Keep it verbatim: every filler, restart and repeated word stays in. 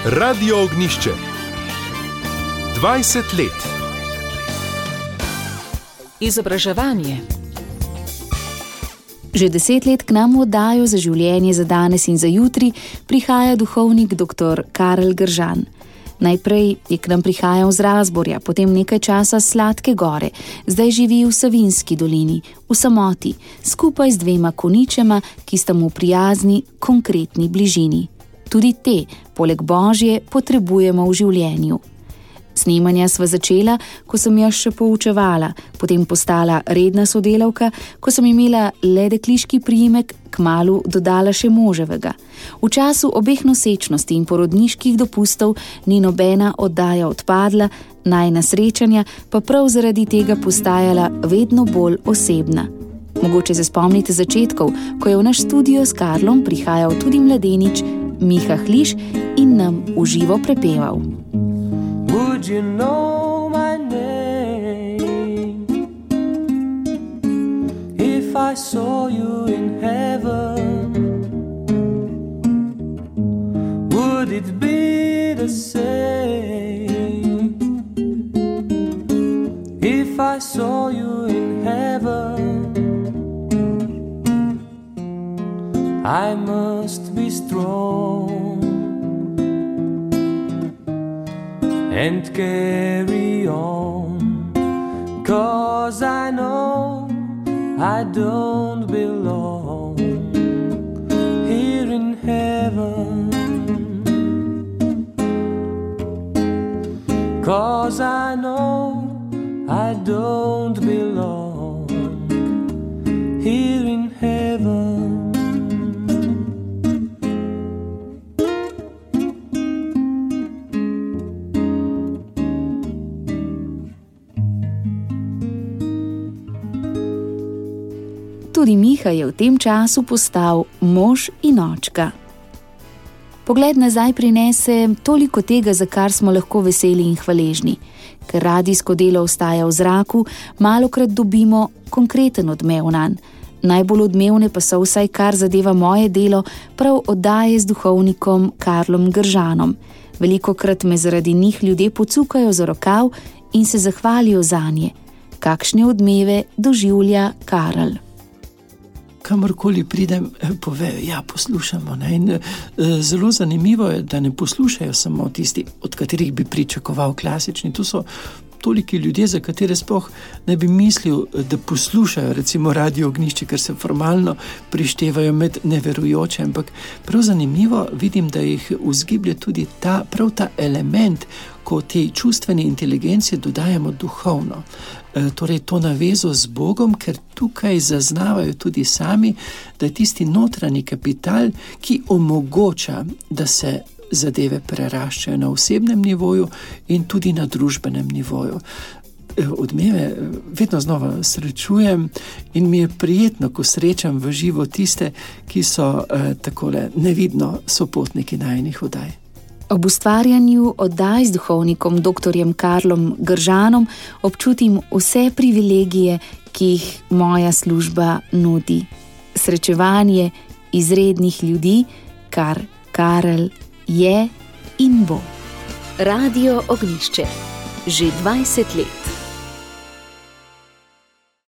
Radio Ognjišče. dvajset let. Izobraževanje. Že deset let k nam v oddajo Za življenje za danes in za jutri prihaja duhovnik doktor Karel Gržan. Najprej je k nam prihajal z Razborja, potem nekaj časa s Sladke gore, zdaj živi v Savinjski dolini, v samoti, skupaj z dvema koničema, ki sta mu prijazni, konkretni bližini. Tudi te, poleg Božje, potrebujemo v življenju. Snemanja sva začela, ko sem jaz še poučevala, potem postala redna sodelavka, ko sem imela le dekliški priimek, kmalu dodala še moževega. V času obeh nosečnosti in porodniških dopustov ni nobena oddaja odpadla, najina srečanja pa prav zaradi tega postajala vedno bolj osebna. Mogoče se spomnite začetkov, ko je v naš studio s Karlom prihajal tudi mladenič Miha Hliš in nam v živo prepeval. Would you know my name if I saw you in heaven? Would it be the same if I saw you in heaven? I must be strong and carry on, 'cause I know I don't belong here in heaven, 'cause I know I don't belong here in heaven. Tudi Miha je v tem času postal mož in očka. Pogled nazaj prinese toliko tega, za kar smo lahko veseli in hvaležni. Ker radijsko delo ostaja v zraku, malokrat dobimo konkreten odmev nanj. Najbolj odmevne pa so, vsaj kar zadeva moje delo, prav oddaje z duhovnikom Karlom Gržanom. Velikokrat me zaradi njih ljudje pocukajo za rokav in se zahvalijo zanje. Kakšne odmeve doživlja Karel? Kamorkoli pridem, povejo, ja, poslušamo. Ne? In, e, zelo zanimivo je, da ne poslušajo samo tisti, od katerih bi pričakoval klasični. Tu so toliki ljudje, za katere sploh ne bi mislil, da poslušajo recimo Radio Ognjišče, ker se formalno prištevajo med neverujoče, ampak prav zanimivo vidim, da jih vzgiblja tudi ta, prav ta element, ko tej čustveni inteligenci dodajamo duhovno. E, torej to navezo z Bogom, ker tukaj zaznavajo tudi sami, da je tisti notranji kapital, ki omogoča, da se zadeve preraščajo na osebnem nivoju in tudi na družbenem nivoju. Odmeve vedno znova srečujem in mi je prijetno, ko srečam v živo tiste, ki so eh, takole nevidno sopotniki najinih oddaj. Ob ustvarjanju oddaj z duhovnikom doktorjem Karlom Gržanom občutim vse privilegije, ki jih moja služba nudi. Srečevanje izrednih ljudi, kar Karel je in bo. Radio Ognjišče. Že dvajset let.